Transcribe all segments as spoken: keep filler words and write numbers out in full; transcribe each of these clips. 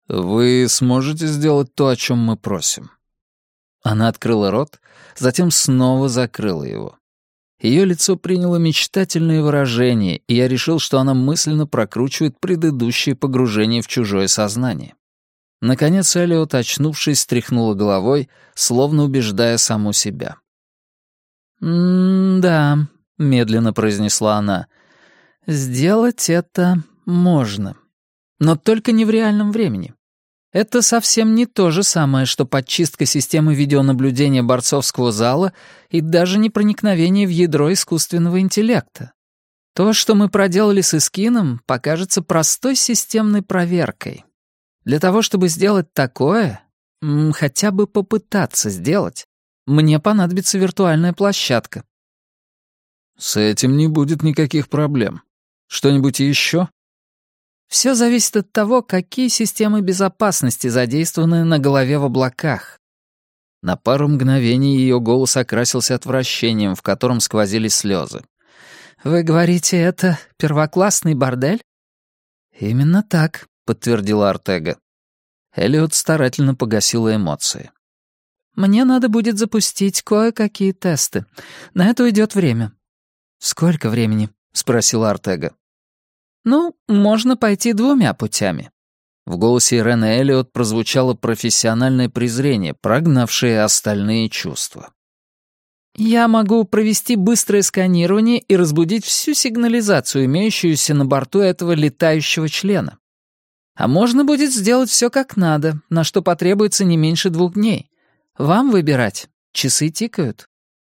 «Вы сможете сделать то, о чем мы просим?» Она открыла рот, затем снова закрыла его. Ее лицо приняло мечтательное выражение, и я решил, что она мысленно прокручивает предыдущее погружение в чужое сознание. Наконец Эллиот, очнувшись, стряхнула головой, словно убеждая саму себя. «М-да», — медленно произнесла она, — «сделать это можно. Но только не в реальном времени. Это совсем не то же самое, что подчистка системы видеонаблюдения борцовского зала и даже не проникновение в ядро искусственного интеллекта. То, что мы проделали с Искином, покажется простой системной проверкой. Для того, чтобы сделать такое, м, хотя бы попытаться сделать, мне понадобится виртуальная площадка». «С этим не будет никаких проблем. Что-нибудь еще?» Все зависит от того, какие системы безопасности задействованы на голове в облаках. На пару мгновений ее голос окрасился отвращением, в котором сквозили слезы. «Вы говорите, это первоклассный бордель?» «Именно так», — подтвердила Артега. Эллиот старательно погасила эмоции. «Мне надо будет запустить кое-какие тесты. На это уйдет время». «Сколько времени?» — спросила Артега. «Ну, можно пойти двумя путями». В голосе Ирены Эллиот прозвучало профессиональное презрение, прогнавшее остальные чувства. «Я могу провести быстрое сканирование и разбудить всю сигнализацию, имеющуюся на борту этого летающего члена. А можно будет сделать все как надо, на что потребуется не меньше двух дней. Вам выбирать. Часы тикают».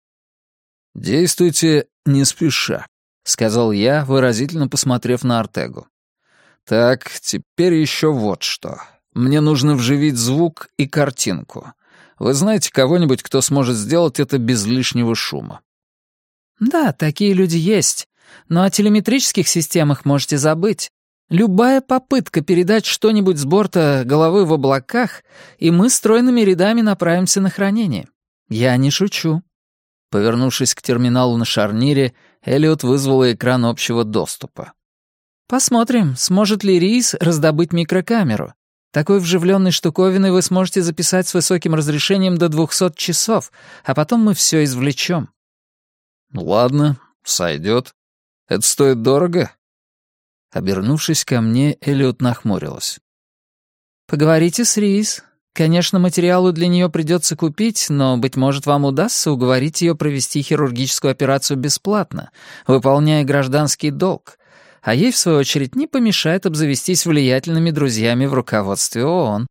«Действуйте не спеша», — сказал я, выразительно посмотрев на Артегу. «Так, теперь еще вот что. Мне нужно вживить звук и картинку. Вы знаете кого-нибудь, кто сможет сделать это без лишнего шума?» «Да, такие люди есть. Но о телеметрических системах можете забыть. Любая попытка передать что-нибудь с борта головы в облаках, и мы стройными рядами направимся на хранение. Я не шучу». Повернувшись к терминалу на шарнире, Эллиот вызвала экран общего доступа. «Посмотрим, сможет ли Рис раздобыть микрокамеру. Такой вживленной штуковиной вы сможете записать с высоким разрешением до двухсот часов, а потом мы все извлечем». «Ладно, сойдет. Это стоит дорого?» Обернувшись ко мне, Эллиот нахмурилась. «Поговорите с Рис. Конечно, материалы для нее придется купить, но, быть может, вам удастся уговорить ее провести хирургическую операцию бесплатно, выполняя гражданский долг, а ей, в свою очередь, не помешает обзавестись влиятельными друзьями в руководстве ООН».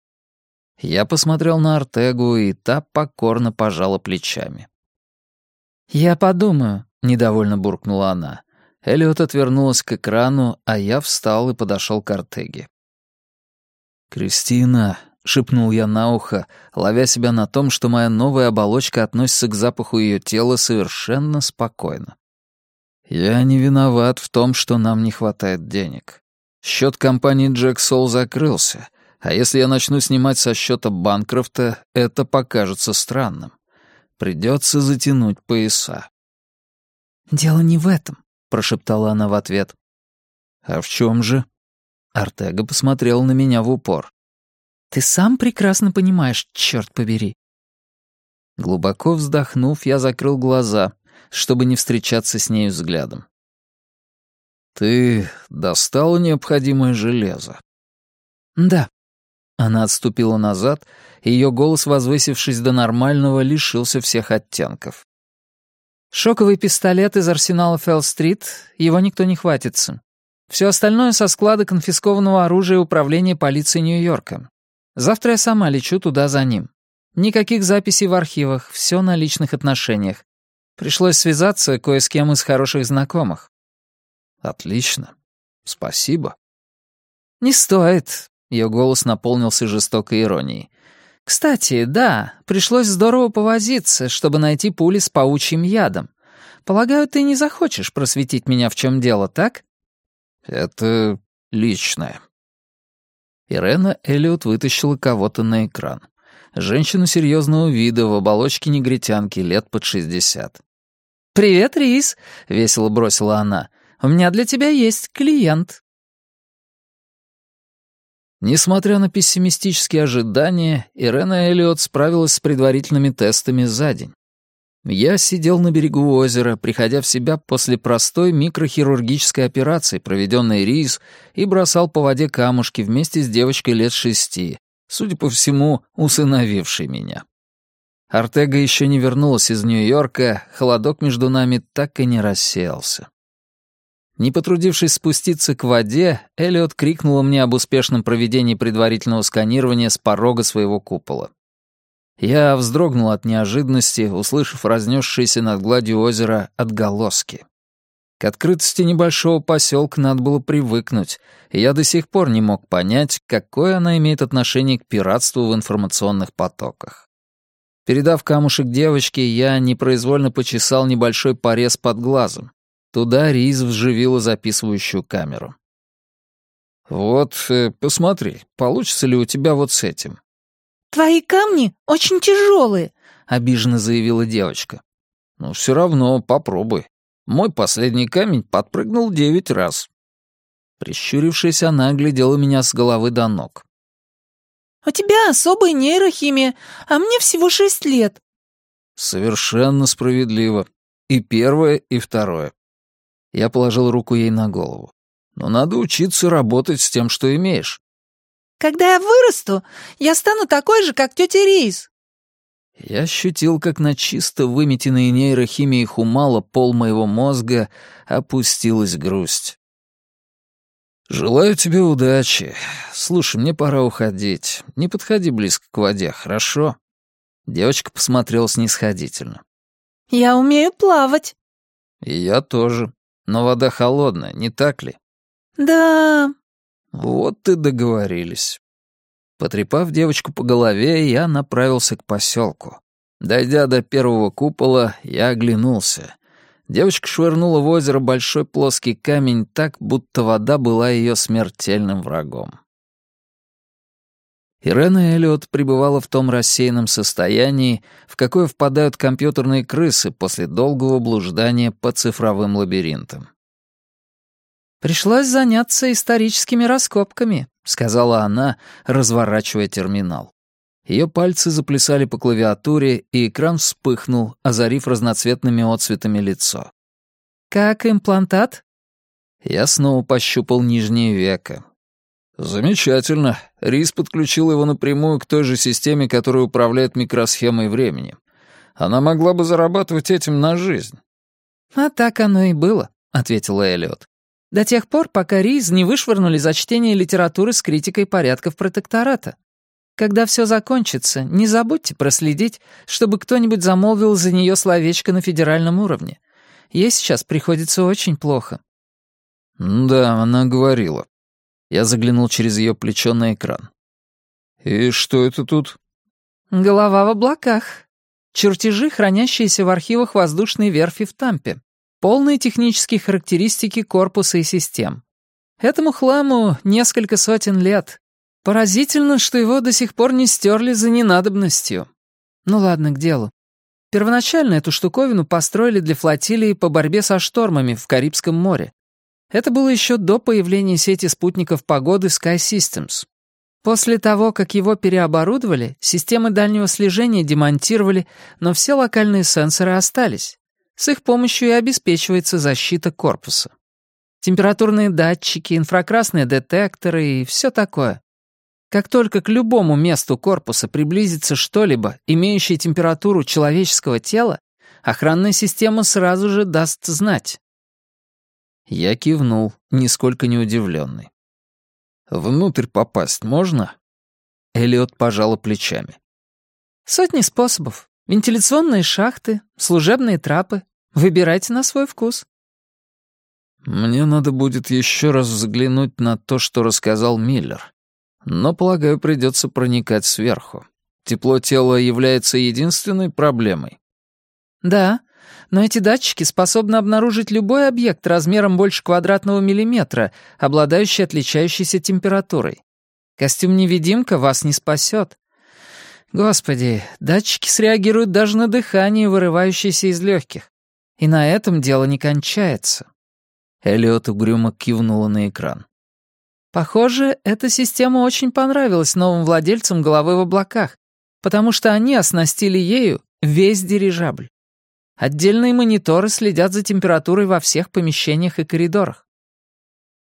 Я посмотрел на Артегу, и та покорно пожала плечами. «Я подумаю», — недовольно буркнула она. Эллиот отвернулась к экрану, а я встал и подошел к Артеге. «Кристина», — шепнул я на ухо, ловя себя на том, что моя новая оболочка относится к запаху ее тела совершенно спокойно. «Я не виноват в том, что нам не хватает денег. Счет компании Jack Soul закрылся, а если я начну снимать со счета Банкрофта, это покажется странным. Придется затянуть пояса». «Дело не в этом», — прошептала она в ответ. «А в чем же?» Артега посмотрел на меня в упор. «Ты сам прекрасно понимаешь, черт побери». Глубоко вздохнув, я закрыл глаза, чтобы не встречаться с ней взглядом. «Ты достала необходимое железо?» «Да». Она отступила назад, и ее голос, возвысившись до нормального, лишился всех оттенков. «Шоковый пистолет из арсенала Фелл-стрит, его никто не хватится. Все остальное со склада конфискованного оружия управления полиции Нью-Йорка. Завтра я сама лечу туда за ним. Никаких записей в архивах, все на личных отношениях. Пришлось связаться кое с кем из хороших знакомых». «Отлично. Спасибо». «Не стоит», — ее голос наполнился жестокой иронией. «Кстати, да, пришлось здорово повозиться, чтобы найти пули с паучьим ядом. Полагаю, ты не захочешь просветить меня, в чем дело, так?» «Это личное». Ирена Эллиот вытащила кого-то на экран. Женщину серьезного вида в оболочке негритянки лет под шестьдесят. «Привет, Рис», — весело бросила она. «У меня для тебя есть клиент». Несмотря на пессимистические ожидания, Ирена Эллиот справилась с предварительными тестами за день. Я сидел на берегу озера, приходя в себя после простой микрохирургической операции, проведенной Риз, и бросал по воде камушки вместе с девочкой лет шести, судя по всему, усыновившей меня. Артега еще не вернулась из Нью-Йорка, холодок между нами так и не рассеялся. Не потрудившись спуститься к воде, Эллиот крикнула мне об успешном проведении предварительного сканирования с порога своего купола. Я вздрогнул от неожиданности, услышав разнесшиеся над гладью озера отголоски. К открытости небольшого поселка надо было привыкнуть, и я до сих пор не мог понять, какое она имеет отношение к пиратству в информационных потоках. Передав камушек девочке, я непроизвольно почесал небольшой порез под глазом. Туда Риз вживила записывающую камеру. «Вот, э, посмотри, получится ли у тебя вот с этим?» «Твои камни очень тяжелые», — обиженно заявила девочка. «Ну, все равно попробуй. Мой последний камень подпрыгнул девять раз». Прищурившись, она оглядела меня с головы до ног. «У тебя особая нейрохимия, а мне всего шесть лет». «Совершенно справедливо. И первое, и второе». Я положил руку ей на голову. «Но надо учиться работать с тем, что имеешь». «Когда я вырасту, я стану такой же, как тетя Риз». Я ощутил, как на чисто выметенные нейрохимией Хумала пол моего мозга опустилась грусть. «Желаю тебе удачи. Слушай, мне пора уходить. Не подходи близко к воде, хорошо?» Девочка посмотрела снисходительно. «Я умею плавать». «И я тоже. Но вода холодная, не так ли?» «Да...» «Вот и договорились». Потрепав девочку по голове, я направился к поселку. Дойдя до первого купола, я оглянулся. Девочка швырнула в озеро большой плоский камень так, будто вода была ее смертельным врагом. Ирена Эллиот пребывала в том рассеянном состоянии, в какое впадают компьютерные крысы после долгого блуждания по цифровым лабиринтам. «Пришлось заняться историческими раскопками», — сказала она, разворачивая терминал. Ее пальцы заплясали по клавиатуре, и экран вспыхнул, озарив разноцветными отцветами лицо. «Как имплантат?» Я снова пощупал нижнее веко. «Замечательно. Риз подключил его напрямую к той же системе, которая управляет микросхемой времени. Она могла бы зарабатывать этим на жизнь». «А так оно и было», — ответила Эллиот. «До тех пор, пока Риз не вышвырнули за чтение литературы с критикой порядков протектората. Когда все закончится, не забудьте проследить, чтобы кто-нибудь замолвил за нее словечко на федеральном уровне. Ей сейчас приходится очень плохо». «Да, она говорила». Я заглянул через ее плечо на экран. «И что это тут?» «Голова в облаках. Чертежи, хранящиеся в архивах воздушной верфи в Тампе. Полные технические характеристики корпуса и систем. Этому хламу несколько сотен лет. Поразительно, что его до сих пор не стерли за ненадобностью. Ну ладно, к делу. Первоначально эту штуковину построили для флотилии по борьбе со штормами в Карибском море. Это было еще до появления сети спутников погоды Sky Systems. После того, как его переоборудовали, системы дальнего слежения демонтировали, но все локальные сенсоры остались. С их помощью и обеспечивается защита корпуса. Температурные датчики, инфракрасные детекторы и все такое. Как только к любому месту корпуса приблизится что-либо, имеющее температуру человеческого тела, охранная система сразу же даст знать. Я кивнул, нисколько не удивленный. «Внутрь попасть можно?» Эллиот пожала плечами. «Сотни способов. Вентиляционные шахты, служебные трапы. Выбирайте на свой вкус». «Мне надо будет еще раз взглянуть на то, что рассказал Миллер. Но, полагаю, придется проникать сверху. Тепло тела является единственной проблемой». «Да, но эти датчики способны обнаружить любой объект размером больше квадратного миллиметра, обладающий отличающейся температурой. Костюм-невидимка вас не спасет. Господи, датчики среагируют даже на дыхание, вырывающееся из легких. И на этом дело не кончается». Эллиот угрюмо кивнула на экран. Похоже, эта система очень понравилась новым владельцам головы в облаках, потому что они оснастили ею весь дирижабль. Отдельные мониторы следят за температурой во всех помещениях и коридорах.